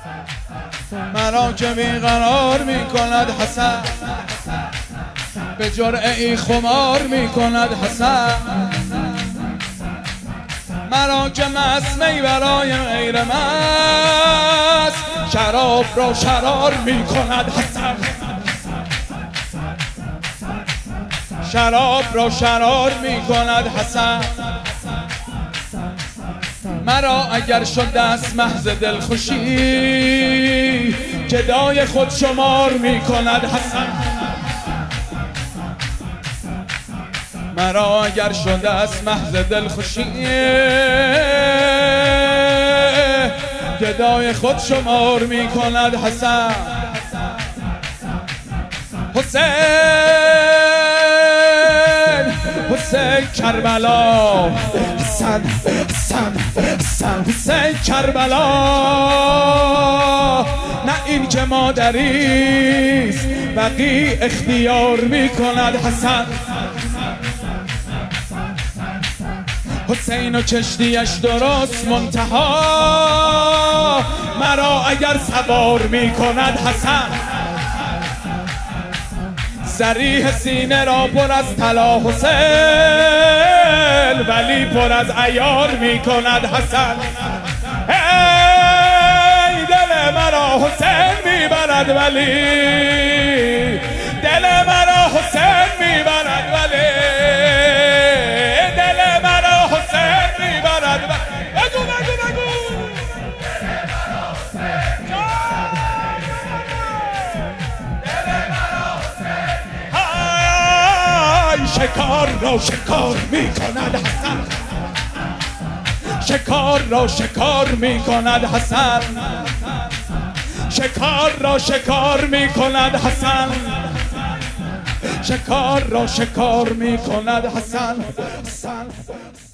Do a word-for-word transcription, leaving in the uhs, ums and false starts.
مرا که بیقرار می کند حسن، به جرعه ای خمار می کند حسن. مرا که مست می برای غیر مست، شراب را شرار می کند حسن. شراب را شرار می کند حسن. مرا اگر شد دست محض دلخوشی، گدای خود شمار می کند حسن. مرا اگر شد است محض دلخوشی، گدای خود شمار می کند حسن. حسین حسین کربلا، حسن حسن حسن حسین کربلا. نه این که مادریست بقی اختیار می کند حسن. حسین و کشتیش درست منتها، مرا اگر سوار می کند حسن. صریح سینه را پر از طلا حسین، ولی پر از عیار می کند حسن. ای دل مرا حسین می برد ولی، دل مرا حسین می برد ولی، دل مرا حسین می برد ولی. بگو بگو بگو شکار را شکار می کند حسن. شکار را شکار می کند حسن. شکار را شکار می کند حسن. شکار را شکار می کند حسن.